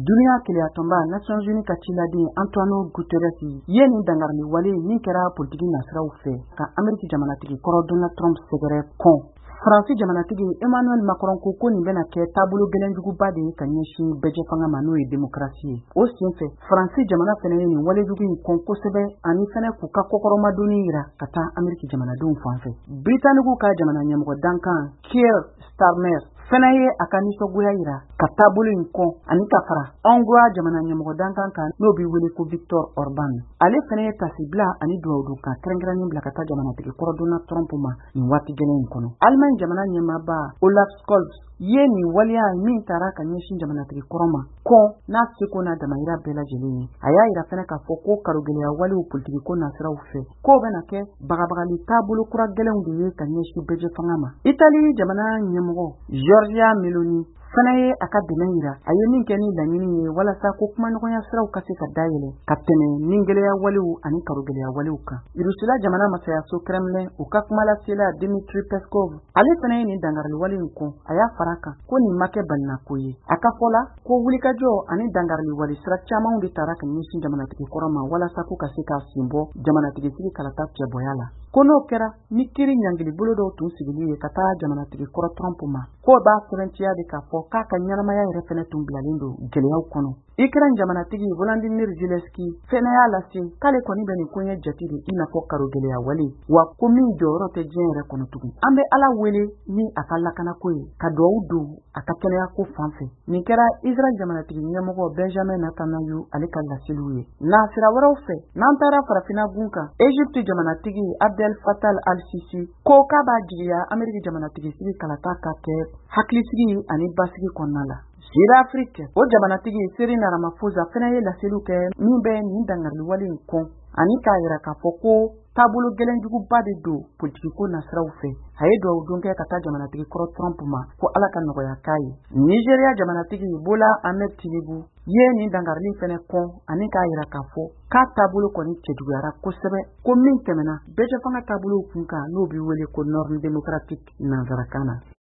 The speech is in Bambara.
Dunia Kiliatomba, Nations Unies Kachiladi, Antonio Guterres, Yeni Dangarli Wali, Ninkera Politiki Nasra Ufe, Ka Ameriki Jamanatiki, Koro Donald Trump Segere Kon. Fransi Jamanatigi Emmanuel Macron koko ni bena ke tabulu gelenjugu bade ka nyeshi beje fanga manu e demokrasi o senfe Fransi jamana fene ni wale jugu ni konko sebe ani fene ku ka kokoro maduni ira kata Ameriki jamana dun fanfe Britannigu ka jamana nyamgo dankan Keir Starmer fene ye akani soguya ira ka tabulu inko ani kafara ongwa jamana nyamgo dankan kan no bi wele ko Victor Orban ale fene tasibla ani duwudu ka krengrani bla kata jamana tigi koro Donald Trump ma ni wati gelen kono Alman jamana nyamaba Olaf Scholz yeni walia min tara ka nyeshin jamana tigi koroma ko na siko na damaira bela jeleni aya ira fene ka foko karugele wali u politiki ko nasira ufe ko bena ke bagabagali tabulu kura gelen de ka nyeshi beje fangama Italy jamana nyamgo Giorgia Meloni fanaye aka demeira aye min keni lanyini wala sa ko kuma no ya siraw kasi ka dayele katene ningele ya waliu ani karugele ya waliu ka irusila jamana masaya so Kremlin u ka kuma la sila Dmitry Peskov ale fanaye ni dangarli waliu ko aya faraka ko ni make balna koye aka fola ko wulika jo ani dangarli wali sira chama undi taraka nishin jamana tiki koroma wala sa ko kasi ka simbo jamana tiki sigi kalata tya boyala kono kera mikiri nyangili buludo tun sigili kata jamana tiki koro Trump ma ko ba serentiya de ka fo kaka nyarama ya refene tumbilalindo geleyaw kono ikran jamana tigi Volodymyr Zelensky fene ya lasi kale koni beni kunye jatiri ina fo karo geleya wali wa kumi joro te jenre kono tugu ambe ala wele ni akalla kana koy ka dowdu akakele ya ko fanfe ni kera Israel jamana tigi nyamogo Benjamin Netanyahu alika lasiluye na sira waro fe nantara farafina gunka Egypt jamana tigi Abdel Fattah al-Sisi ko ka ba jiya Amerika jamana tigi sigi kalata ka ke haklisigi ani basigi konnala Sira Afrique o jamana tigi Cyril Ramaphosa fena ye la seluke mimbe ni dangarli wali kon ani ka yira ka foko tabulu gelenjugu bade do politiki ko nasra ufe haye do donke kata jamana tigi koro Trump ma ko ala kan no ya kai Nigeria jamana tigi Bola Ahmed Tinubu ye ni dangarli fene kon ani ka yira ka fo ka tabulu ko ni cedugara ko sebe ko min temena beje fanga tabulu kunka no bi wele ko norme démocratique na zarakana